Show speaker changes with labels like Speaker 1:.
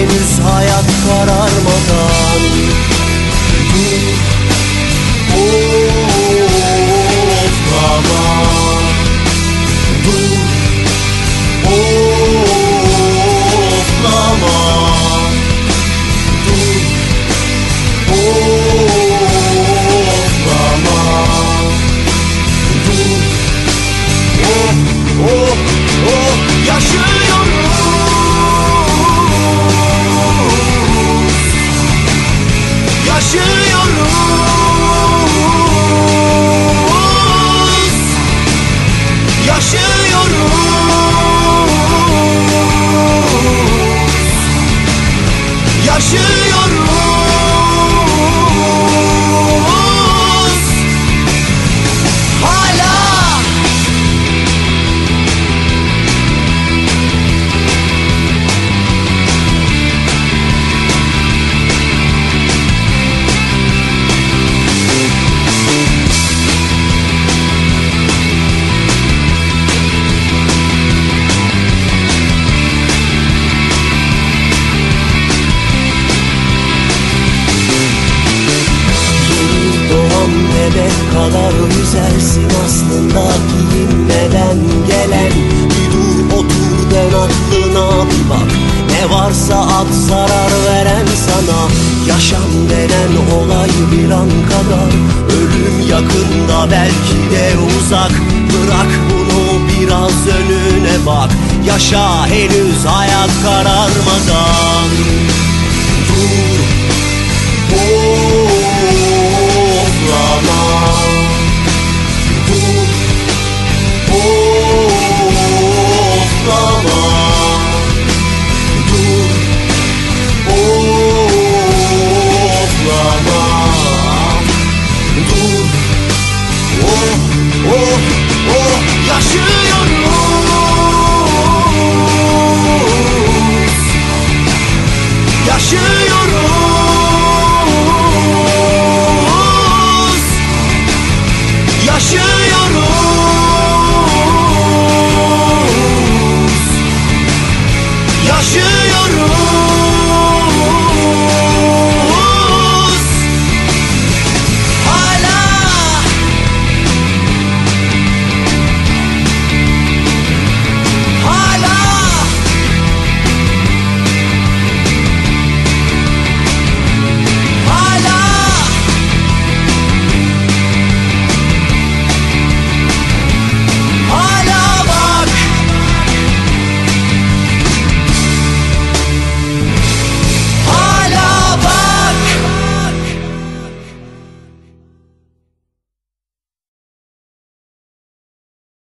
Speaker 1: henüz hayat kararmadan. Dur, oflama. Dur, oflama. Dur, oflama. Dur, yaşıyoruz. Yaşıyoruz. Yaşıyoruz. Yaşıyoruz. Hala. Bebek kadar güzelsin aslında giyinmeden gelen. Bir dur otur dön aklına bir bak, ne varsa at zarar veren sana. Yaşam denen olay bir an kadar, ölüm yakında belki de uzak. Bırak bunu biraz önüne bak, yaşa henüz hayat kararmadan. Dur, oflama.